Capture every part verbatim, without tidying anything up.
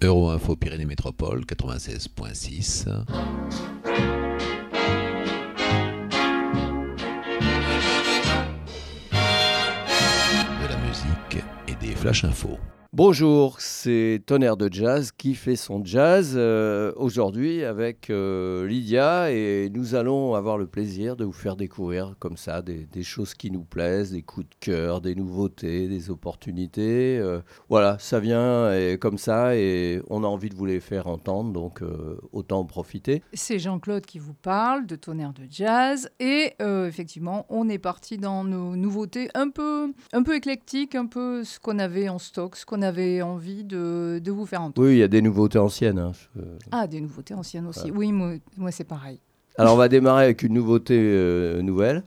Euro-Info Pyrénées Métropole quatre-vingt-seize point six. De la musique et des flash infos. Bonjour, c'est Tonnerre de Jazz qui fait son jazz euh, aujourd'hui avec euh, Lydia, et nous allons avoir le plaisir de vous faire découvrir comme ça des, des choses qui nous plaisent, des coups de cœur, des nouveautés, des opportunités. Euh, voilà, ça vient et comme ça et on a envie de vous les faire entendre, donc euh, autant en profiter. C'est Jean-Claude qui vous parle de Tonnerre de Jazz et euh, effectivement on est parti dans nos nouveautés un peu, un peu éclectiques, un peu ce qu'on avait en stock, ce qu'on avait envie de, de vous faire entendre. Oui, il y a des nouveautés anciennes. Hein. Je... Ah, des nouveautés anciennes aussi. Ouais. Oui, moi, moi c'est pareil. Alors on va démarrer avec une nouveauté euh, nouvelle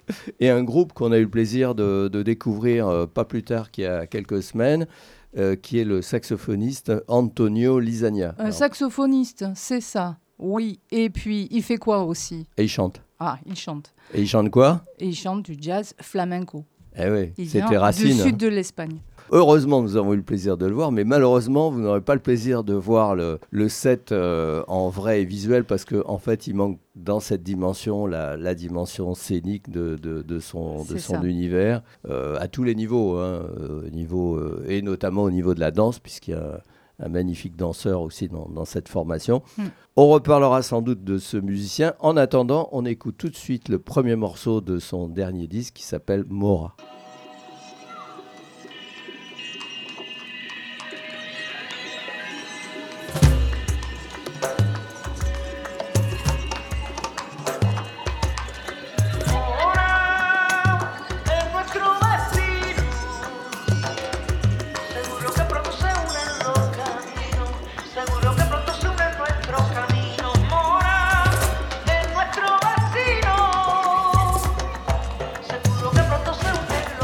et un groupe qu'on a eu le plaisir de, de découvrir euh, pas plus tard qu'il y a quelques semaines, euh, qui est le saxophoniste Antonio Lisagna. Un Alors, saxophoniste, c'est ça. Oui, et puis il fait quoi aussi? et il chante. Ah, il chante. Et il chante quoi? Et il chante du jazz flamenco. Eh oui, Il c'était vient Racine. du sud de l'Espagne. Heureusement, nous avons eu le plaisir de le voir, mais malheureusement, vous n'aurez pas le plaisir de voir le, le set euh, en vrai et visuel, parce qu'en en fait, il manque dans cette dimension la, la dimension scénique de, de, de son, de son univers, euh, à tous les niveaux, hein, euh, niveau, euh, et notamment au niveau de la danse, puisqu'il y a un magnifique danseur aussi dans, dans cette formation. Mm. On reparlera sans doute de ce musicien. En attendant, on écoute tout de suite le premier morceau de son dernier disque qui s'appelle Mora. Seguro que pronto se une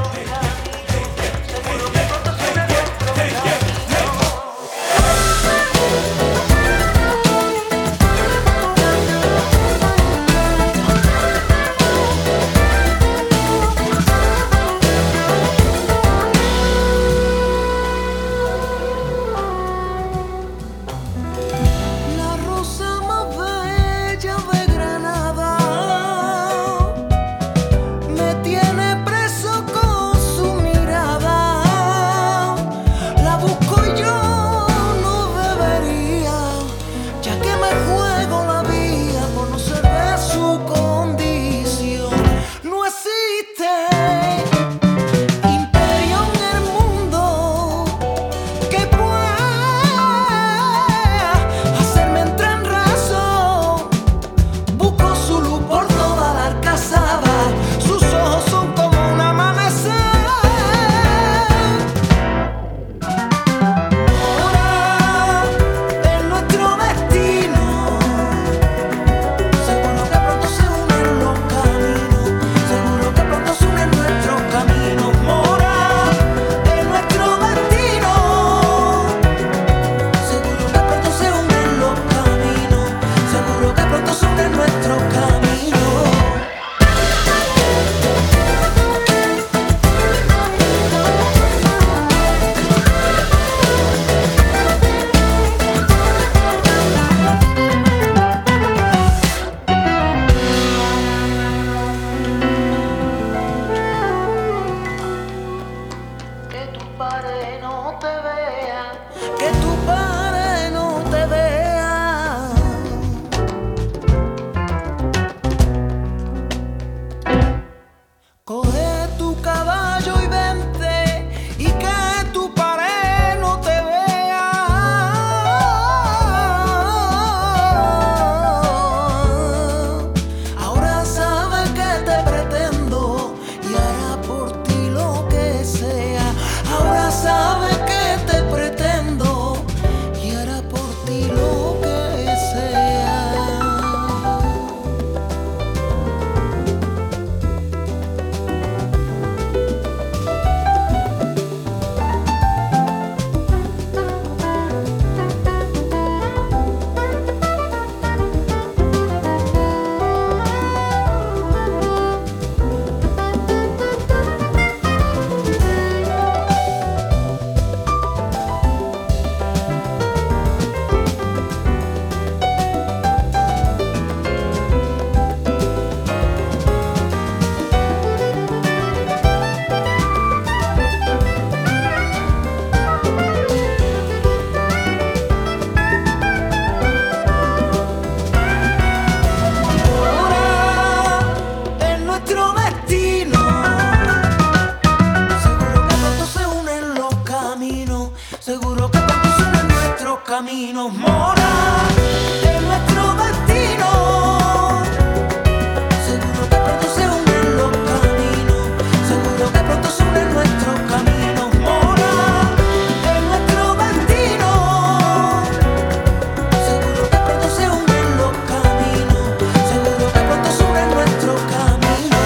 caminos, mora es nuestro destino. Seguro que pronto se unen los caminos, seguro que pronto se unen nuestros caminos, mora es nuestro destino. Seguro que pronto se unen los caminos, seguro que pronto se unen nuestros caminos.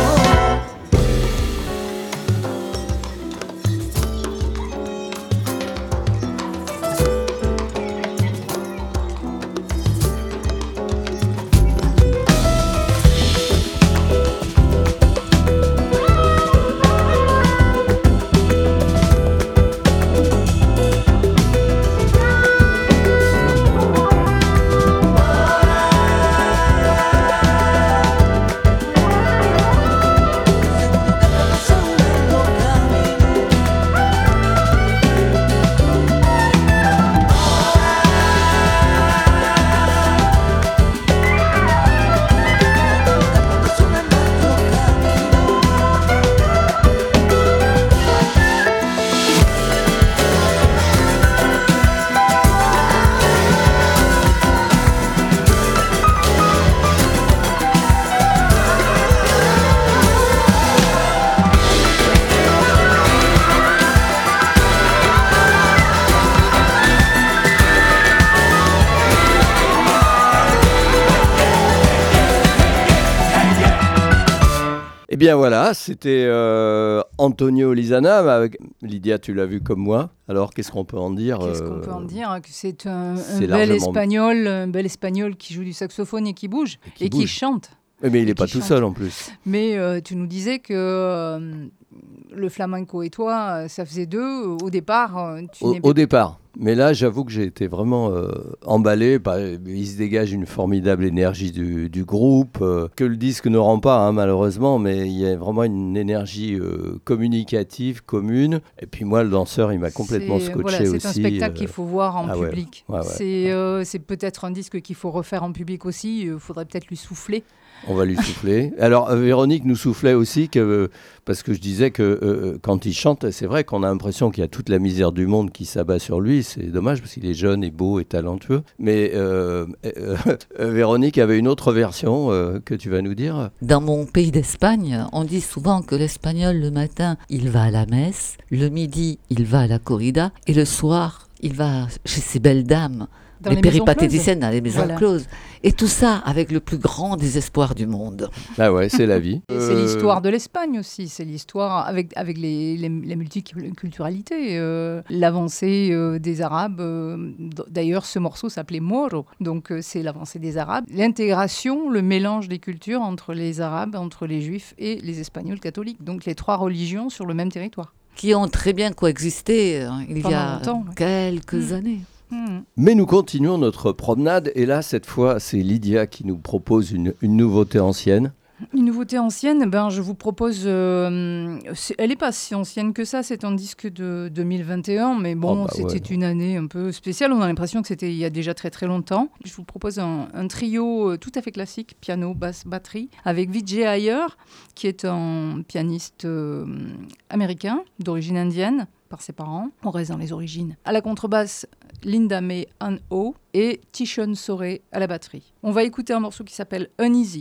Eh bien voilà, c'était euh, Antonio Lizana. Avec... Lydia, tu l'as vu comme moi. Alors, qu'est-ce qu'on peut en dire Qu'est-ce euh, qu'on peut en dire? Que c'est un, un c'est bel largement- espagnol, un bel espagnol qui joue du saxophone et qui bouge Et qui et qui bouge. chante. Eh, Mais il Et n'est pas qui tout chante. seul en plus. Mais euh, tu nous disais que euh, le flamenco et toi, euh, ça faisait deux. Au départ, euh, tu Au, n'es au départ. Mais là, j'avoue que j'ai été vraiment euh, emballé. Par... Il se dégage une formidable énergie du, du groupe, euh, que le disque ne rend pas, hein, malheureusement, mais il y a vraiment une énergie euh, communicative, commune. Et puis moi, le danseur, il m'a complètement C'est- scotché voilà, c'est aussi. un spectacle euh, qu'il faut voir en ah ouais, public. ouais, ouais. C'est euh, c'est peut-être un disque qu'il faut refaire en public aussi. Il faudrait peut-être lui souffler. On va lui souffler. Alors, euh, Véronique nous soufflait aussi, que, euh, parce que je disais que euh, quand il chante, c'est vrai qu'on a l'impression qu'il y a toute la misère du monde qui s'abat sur lui. C'est dommage, parce qu'il est jeune et beau et talentueux. Mais euh, euh, euh, Véronique avait une autre version euh, que tu vas nous dire. Dans mon pays d'Espagne, on dit souvent que l'espagnol, le matin, il va à la messe, le midi, il va à la corrida, et le soir, il va chez ces belles dames, Dans les, les maisons péripatéticiennes dans les maisons Voilà. closes. Et tout ça avec le plus grand désespoir du monde. Ah ouais, c'est la vie. Et c'est Euh, l'histoire de l'Espagne aussi, c'est l'histoire avec, avec les, les, la multiculturalité, euh, l'avancée euh, des Arabes. euh, d- D'ailleurs, ce morceau s'appelait Moro, donc euh, c'est l'avancée des Arabes. L'intégration, le mélange des cultures entre les Arabes, entre les Juifs et les Espagnols catholiques, donc les trois religions sur le même territoire. Qui ont très bien coexisté euh, il Pendant y a longtemps, ouais. quelques Mm. années. Hmm. Mais nous continuons notre promenade. Et là, cette fois, c'est Lydia qui nous propose une, une nouveauté ancienne. Une nouveauté ancienne, ben, je vous propose. euh, c'est- elle n'est pas si ancienne que ça, c'est un disque de deux mille vingt et un, mais bon, Oh, bah c'était ouais. une année un peu spéciale. On a l'impression que c'était il y a déjà très très longtemps. Je vous propose un, un trio euh, tout à fait classique, piano, basse, batterie, avec Vijay Iyer, qui est un pianiste euh, américain d'origine indienne par ses parents. On reste dans les origines. À la contrebasse, Linda May An Ho et Tishon Soré à la batterie. On va écouter un morceau qui s'appelle Uneasy.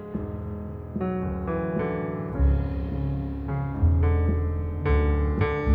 Uneasy.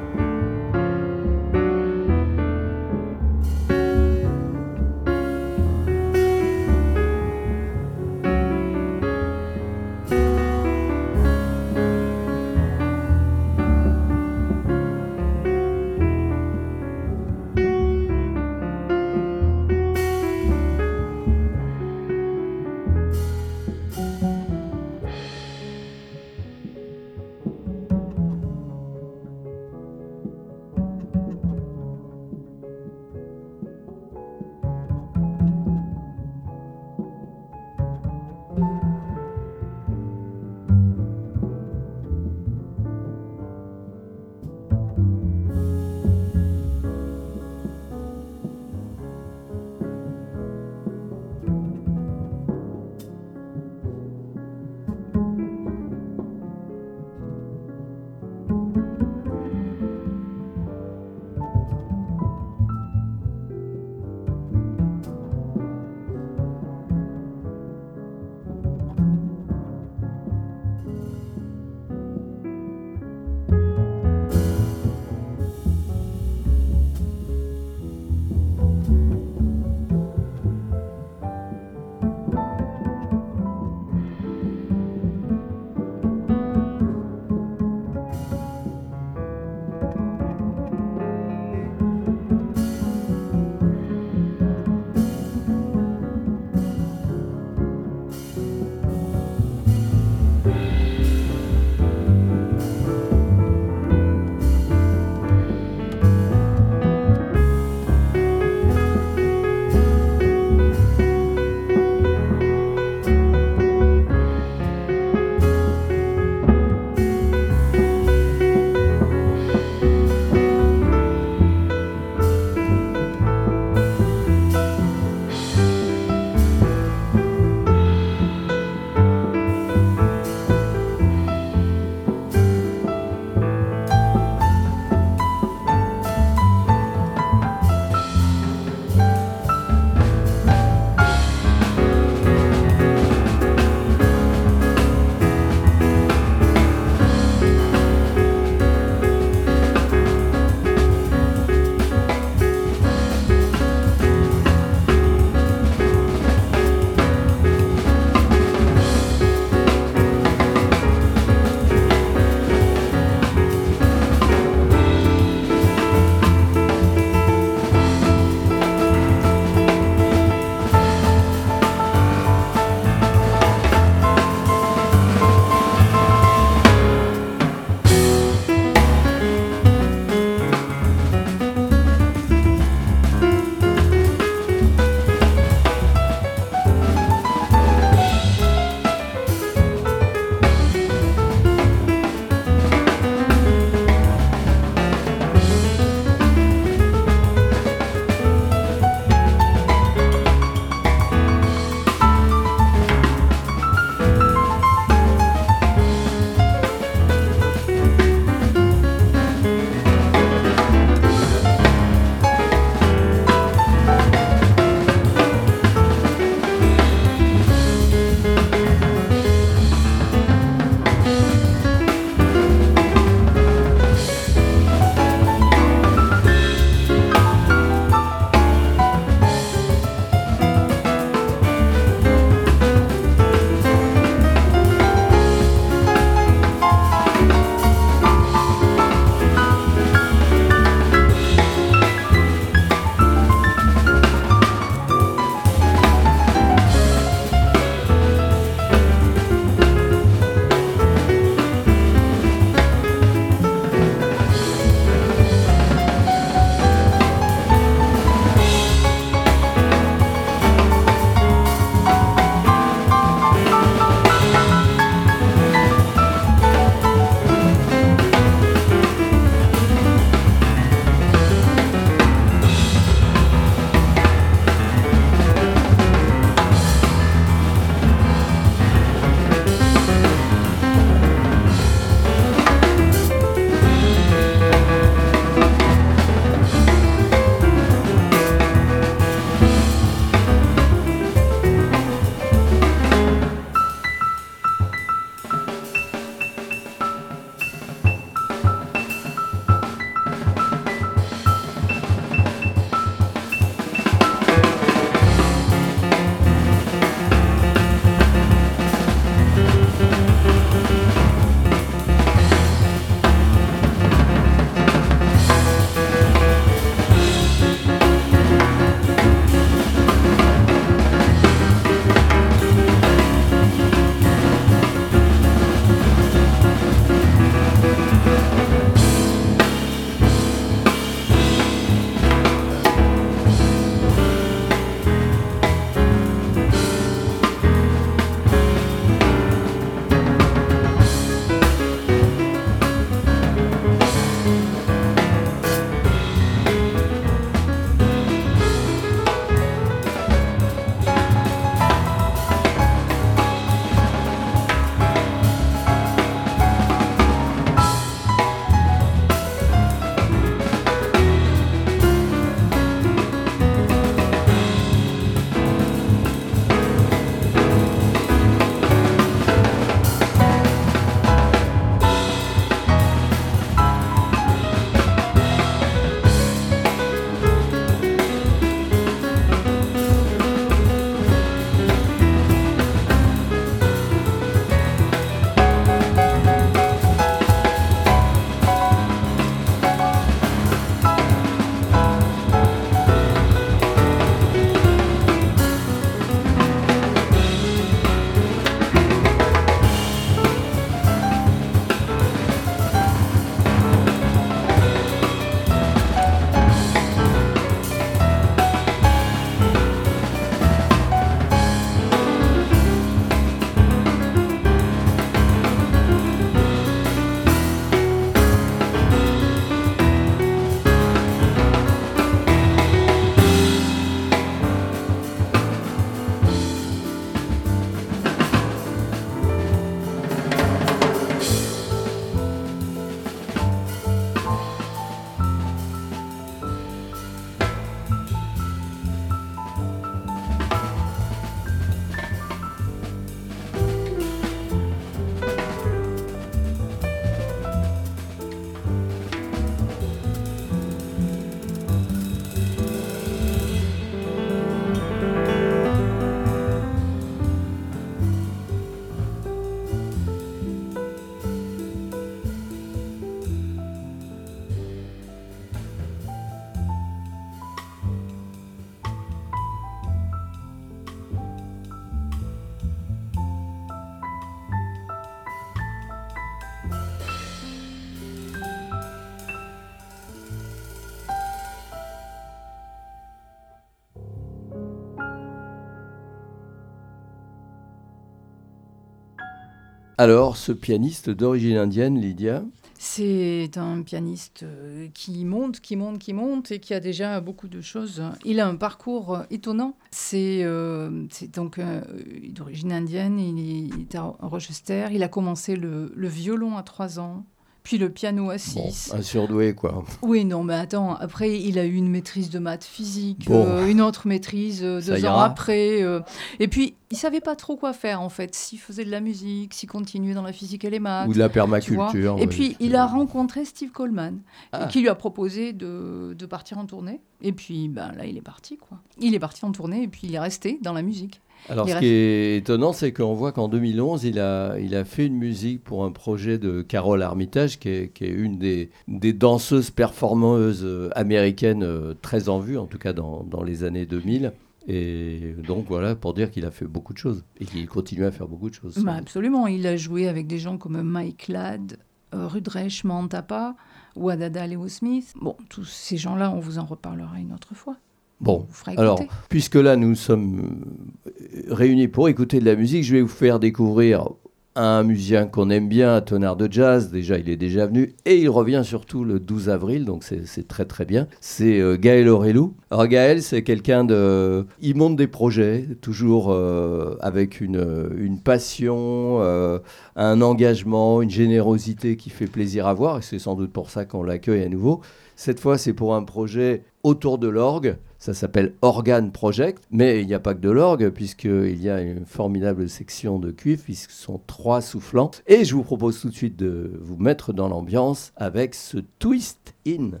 Alors, ce pianiste d'origine indienne, Lydia, C'est un pianiste euh, qui monte, qui monte, qui monte et qui a déjà beaucoup de choses. Il a un parcours euh, étonnant. C'est, euh, c'est donc euh, d'origine indienne, il est, il est à Rochester. Il a commencé le, le violon à trois ans, puis le piano à bon, six. un surdoué, quoi. Oui, non, mais attends, après, il a eu une maîtrise de maths physique, Bon. euh, une autre maîtrise euh, Ça deux ans ira. après. euh, et puis, il savait pas trop quoi faire, en fait, s'il faisait de la musique, s'il continuait dans la physique et les maths. Ou de la tu vois. permaculture. Et ouais, puis, c'est- il a rencontré Steve Coleman, Ah. qui lui a proposé de, de partir en tournée. Et puis, ben, là, il est parti, quoi. Il est parti en tournée et puis il est resté dans la musique. Alors, Il ce reste- qui est étonnant, c'est qu'on voit qu'en deux mille onze, il a, il a fait une musique pour un projet de Carole Armitage, qui est, qui est une des, des danseuses performeuses euh, américaines euh, très en vue, en tout cas dans, dans les années deux mille. Et donc, voilà, pour dire qu'il a fait beaucoup de choses. Et qu'il continue à faire beaucoup de choses. Bah, absolument, il a joué avec des gens comme Mike Ladd, euh, Rudresh Mantapa, Wadada Leo Smith. Bon, tous ces gens-là, on vous en reparlera une autre fois. Bon, On vous fera alors, écouter. puisque là, nous sommes euh, réunis pour écouter de la musique, je vais vous faire découvrir un musicien qu'on aime bien, un tonnerre de jazz. Déjà, il est déjà venu. Et il revient surtout le douze avril, donc c'est, c'est très très bien. C'est euh, Gaël Orelou. Alors Gaël, c'est quelqu'un de... Il monte des projets, toujours euh, avec une, une passion, euh, un engagement, une générosité qui fait plaisir à voir. Et c'est sans doute pour ça qu'on l'accueille à nouveau. Cette fois, c'est pour un projet autour de l'orgue. Ça s'appelle Organ Project, mais il n'y a pas que de l'orgue, puisqu'il y a une formidable section de cuivre, puisque ce sont trois soufflants. Et je vous propose tout de suite de vous mettre dans l'ambiance avec ce Twist In.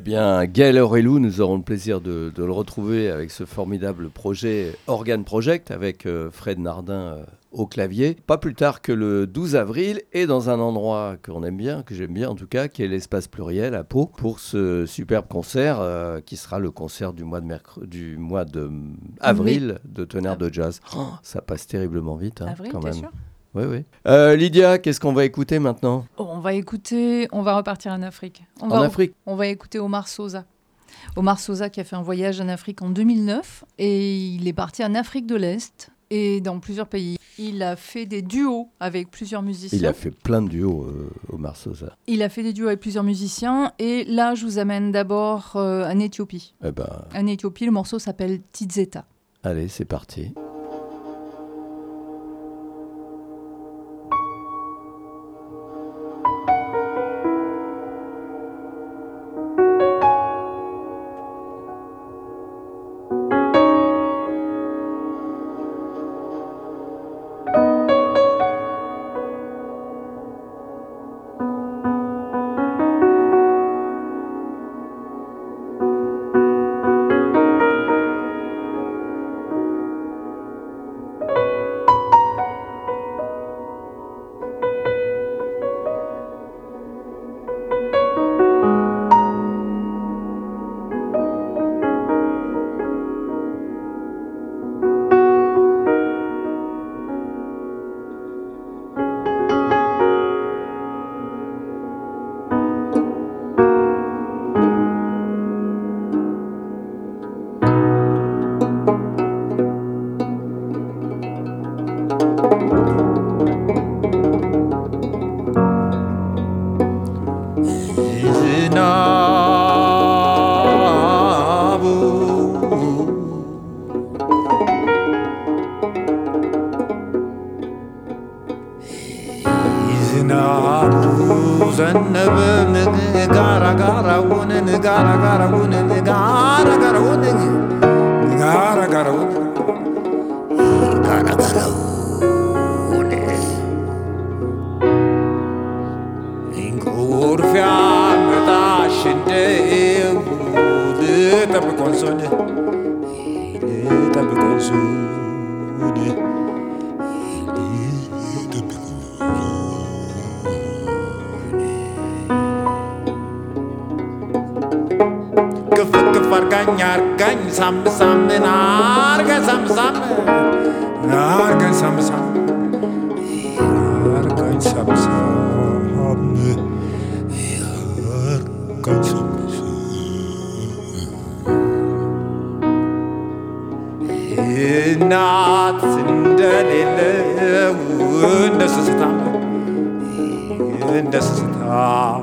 bien, Gaël Aurelou, nous aurons le plaisir de, de le retrouver avec ce formidable projet Organ Project avec euh, Fred Nardin euh, au clavier. Pas plus tard que le douze avril et dans un endroit qu'on aime bien, que j'aime bien en tout cas, qui est l'Espace Pluriel à Pau, pour ce superbe concert euh, qui sera le concert du mois de, mercre- du mois de avril oui. de Tonnerre de Jazz. Oh, ça passe terriblement vite hein, avril, quand t'es même. sûr ? Oui, oui. Euh, Lydia, qu'est-ce qu'on va écouter maintenant ? oh, On va écouter, on va repartir en Afrique. On en va, Afrique On va écouter Omar Sosa. Omar Sosa qui a fait un voyage en Afrique en deux mille neuf et il est parti en Afrique de l'Est et dans plusieurs pays. Il a fait des duos avec plusieurs musiciens. Il a fait plein de duos, euh, Omar Sosa. Il a fait des duos avec plusieurs musiciens et là, je vous amène d'abord euh, en Éthiopie. Eh ben... En Éthiopie, le morceau s'appelle Tizeta. Allez, c'est parti. Sam sam narga sam sam narga sam sam narga sam sam narga sam sam nat indalile ndastam ndastam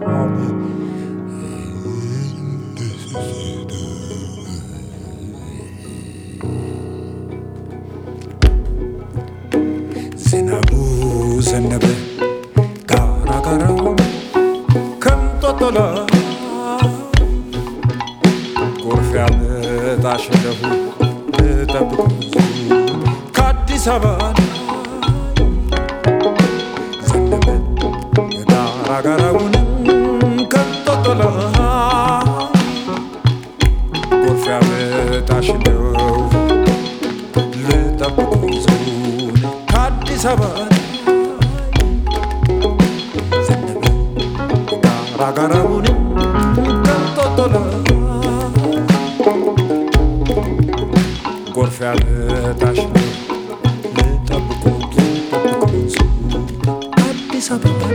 ዘነበ ጋራ ጋራው ከምጦጦላ ጎርፍ ያመጣሽ እንደሁ ልጠብቅ ከአዲስ አበባ ዘነበ ጋራ ጋራውን ከምጦጦላ ጎርፍ ያመጣሽ እንደሁ ልጠብቅ ከአዲስ አበባ Ragarauni cantotola Gorfeale taşlı Tabuko tabuko Addis Ababa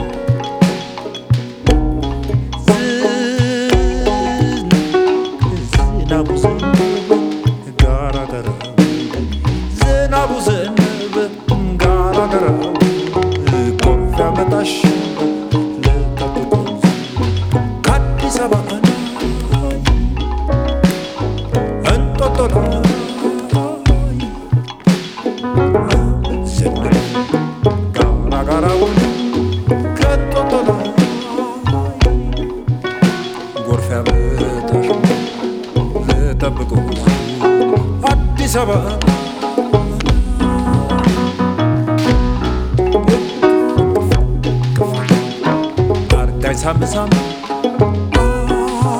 Zinabu zinabu Gara gara Zinabu zinabu Gara gara Gorfeale taşlı Addis Ababa Argay sam sam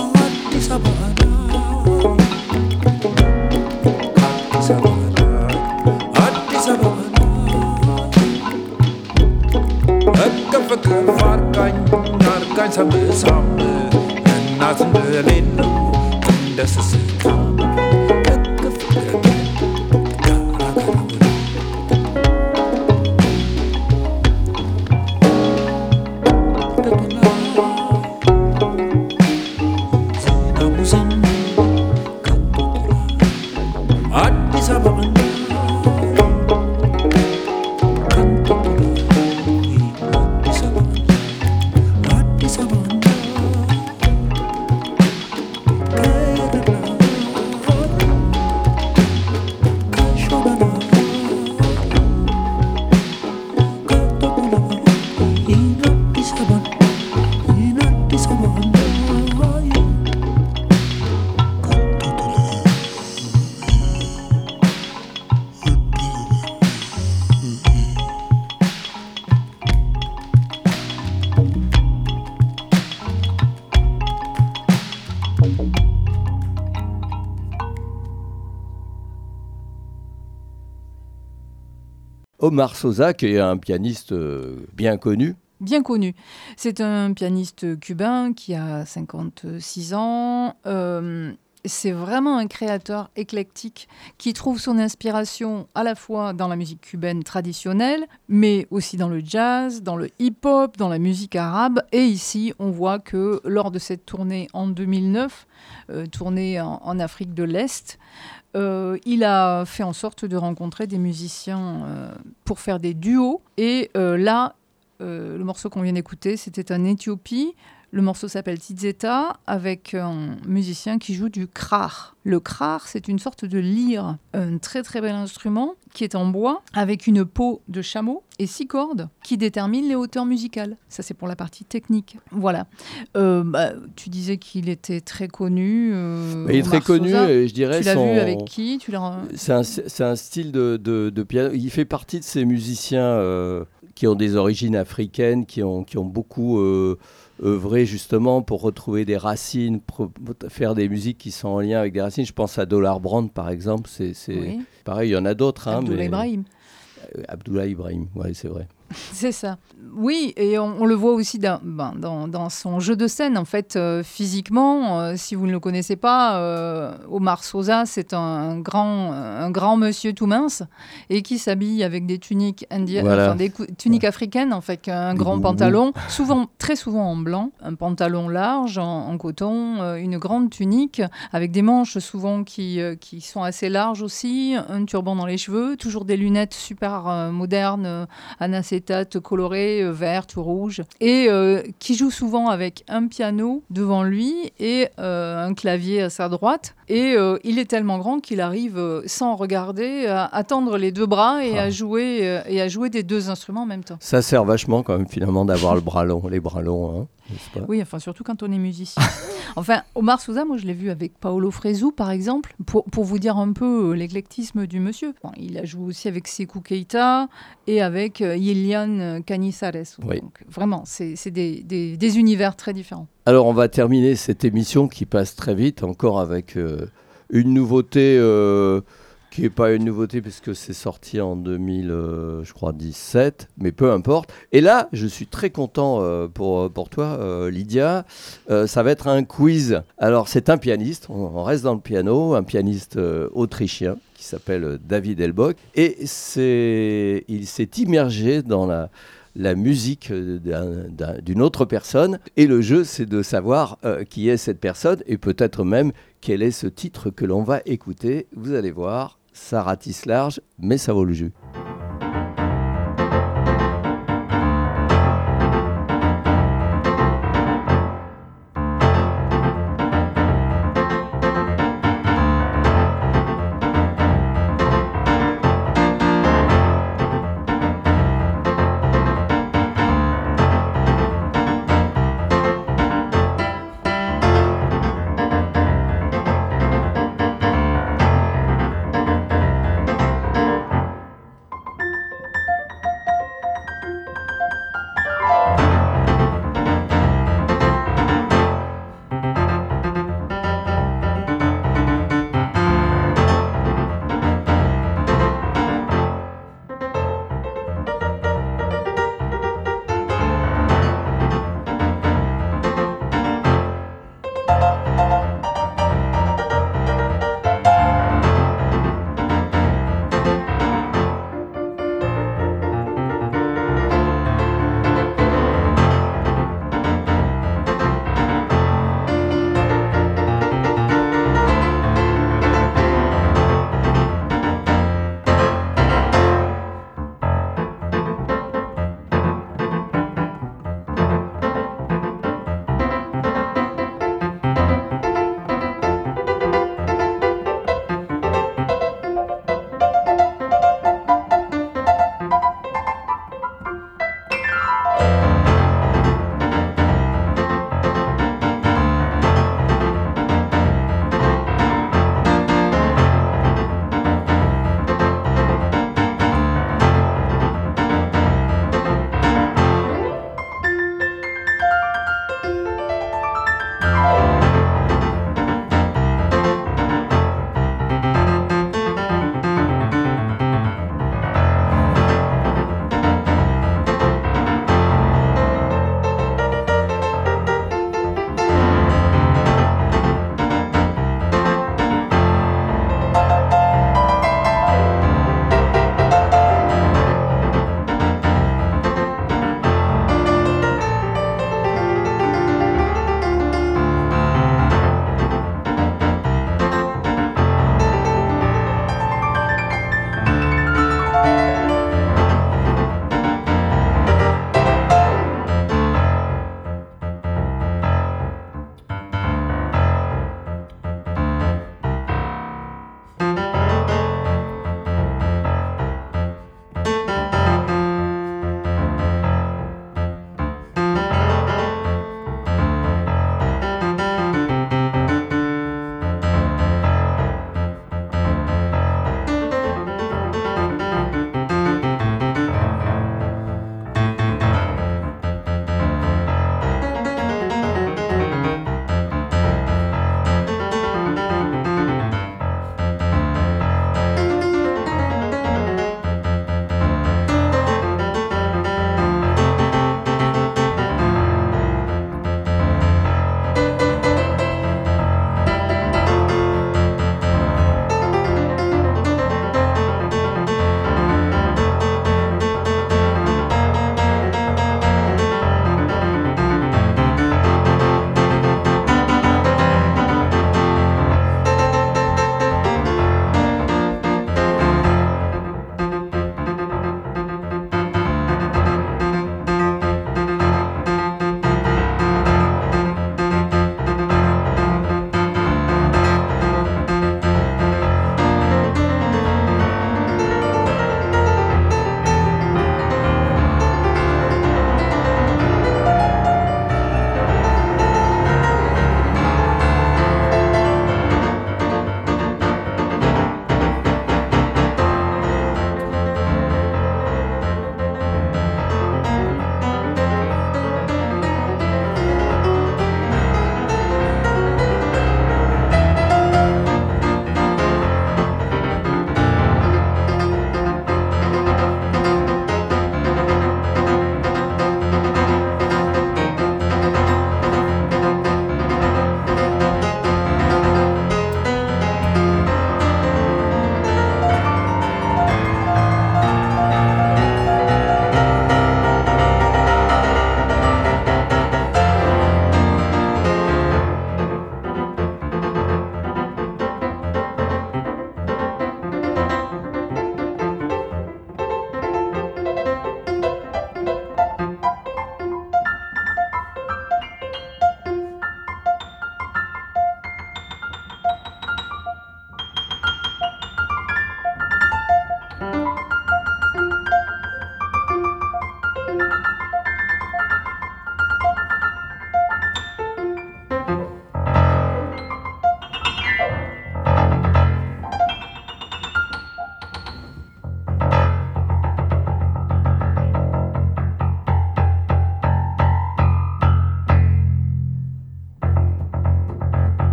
Omar Sosa, qui est un pianiste euh, bien connu. Bien connu. C'est un pianiste cubain qui a cinquante-six ans. Euh, c'est vraiment un créateur éclectique qui trouve son inspiration à la fois dans la musique cubaine traditionnelle, mais aussi dans le jazz, dans le hip-hop, dans la musique arabe. Et ici, on voit que lors de cette tournée en deux mille neuf, euh, tournée en, en Afrique de l'Est, Euh, il a fait en sorte de rencontrer des musiciens euh, pour faire des duos. Et euh, là, euh, le morceau qu'on vient d'écouter, c'était en Éthiopie. Le morceau s'appelle Tizeta, avec un musicien qui joue du krar. Le krar, c'est une sorte de lyre, un très très bel instrument qui est en bois, avec une peau de chameau et six cordes qui déterminent les hauteurs musicales. Ça, c'est pour la partie technique. Voilà. Euh, bah, tu disais qu'il était très connu. Euh, il est très connu, et je dirais. Tu l'as son... vu avec qui tu l'as... c'est, un, c'est un style de, de, de piano. Il fait partie de ces musiciens euh, qui ont des origines africaines, qui ont, qui ont beaucoup... Euh, œuvrer justement pour retrouver des racines, pour faire des musiques qui sont en lien avec des racines. Je pense à Dollar Brand, par exemple. C'est, c'est... Oui. Pareil, il y en a d'autres. Hein, Abdoulaye mais... Ibrahim. Euh, Abdoulaye Ibrahim, oui, c'est vrai. C'est ça. Oui, et on, on le voit aussi dans, ben, dans, dans son jeu de scène. En fait, euh, physiquement, euh, si vous ne le connaissez pas, euh, Omar Sosa, c'est un, un, grand, un grand monsieur tout mince et qui s'habille avec des tuniques indiennes, voilà. enfin des cou- tuniques ouais. africaines, en fait, un grand boubous. pantalon, souvent, très souvent en blanc, un pantalon large en, en coton, euh, une grande tunique avec des manches souvent qui, euh, qui sont assez larges aussi, un turban dans les cheveux, toujours des lunettes super euh, modernes, euh, anacétates colorées, euh, vertes ou rouges, et euh, qui joue souvent avec un piano devant lui et euh, un clavier à sa droite. Et euh, il est tellement grand qu'il arrive, euh, sans regarder, à, à tendre les deux bras et, ah. à jouer, euh, et à jouer des deux instruments en même temps. Ça sert vachement quand même finalement d'avoir le bras long, les bras longs. Hein. Oui, enfin surtout quand on est musicien. Enfin, Omar Sosa, moi je l'ai vu avec Paolo Fresu par exemple, pour, pour vous dire un peu euh, l'éclectisme du monsieur. Bon, il a joué aussi avec Sékou Keïta et avec euh, Yelian Canizares. Oui. Donc vraiment, c'est, c'est des, des, des univers très différents. Alors on va terminer cette émission qui passe très vite, encore avec euh, une nouveauté... Euh, qui n'est pas une nouveauté puisque c'est sorti en deux mille, euh, je crois, dix-sept, mais peu importe. Et là, je suis très content euh, pour, pour toi, euh, Lydia. Euh, ça va être un quiz. Alors, c'est un pianiste, on, on reste dans le piano, un pianiste euh, autrichien qui s'appelle David Elbock. Et c'est, il s'est immergé dans la... la musique d'un, d'un, d'une autre personne. Et le jeu, c'est de savoir euh, qui est cette personne et peut-être même quel est ce titre que l'on va écouter. Vous allez voir, ça ratisse large, mais ça vaut le jus.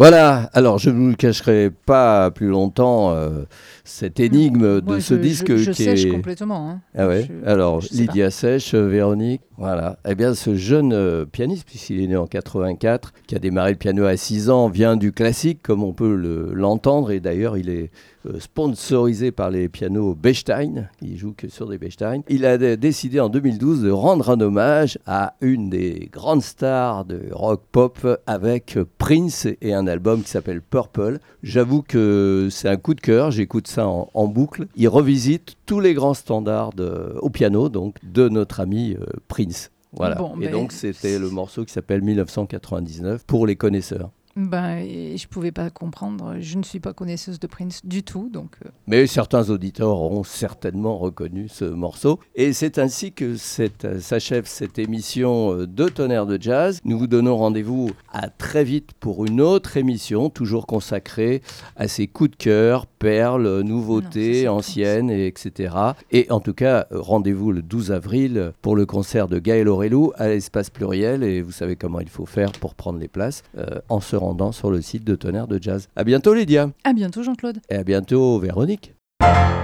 Voilà, alors je ne vous le cacherai pas plus longtemps, euh, cette énigme de Moi, ce je, disque je, je qui sèche est... complètement. Hein. Ah ouais. Je- Alors, je sais pas. Lydia Sèche, euh, Véronique, voilà. Eh bien, ce jeune euh, pianiste, puisqu'il est né en quatre-vingt-quatre, qui a démarré le piano à six ans, vient du classique, comme on peut le- l'entendre. Et d'ailleurs, il est euh, sponsorisé par les pianos Bechstein. Il joue que sur des Bechstein. Il a d- décidé en deux mille douze de rendre un hommage à une des grandes stars de rock pop avec euh, Prince et un album qui s'appelle Purple. J'avoue que c'est un coup de cœur. J'écoute ça en, en boucle. Il revisite tous les grands standards de- au piano, donc de notre ami euh, Prince. Voilà. Bon, et ben, donc c'était le morceau qui s'appelle mille neuf cent quatre-vingt-dix-neuf pour les connaisseurs. Ben, et je pouvais pas comprendre. Je ne suis pas connaisseuse de Prince du tout, donc. euh, Mais certains auditeurs auront certainement reconnu ce morceau. Et c'est ainsi que cette, euh, s'achève cette émission euh, de Tonnerre de Jazz. Nous vous donnons rendez-vous à très vite pour une autre émission, toujours consacrée à ces coups de cœur, perles, Non, ça, nouveautés, c'est anciennes, et etc. Et en tout cas, euh, rendez-vous le douze avril pour le concert de Gaël Aurelou à l'Espace Pluriel. Et vous savez comment il faut faire pour prendre les places euh, en se rendant sur le site de Tonnerre de Jazz. À bientôt Lydia. À bientôt, Jean-Claude. Et à bientôt Véronique.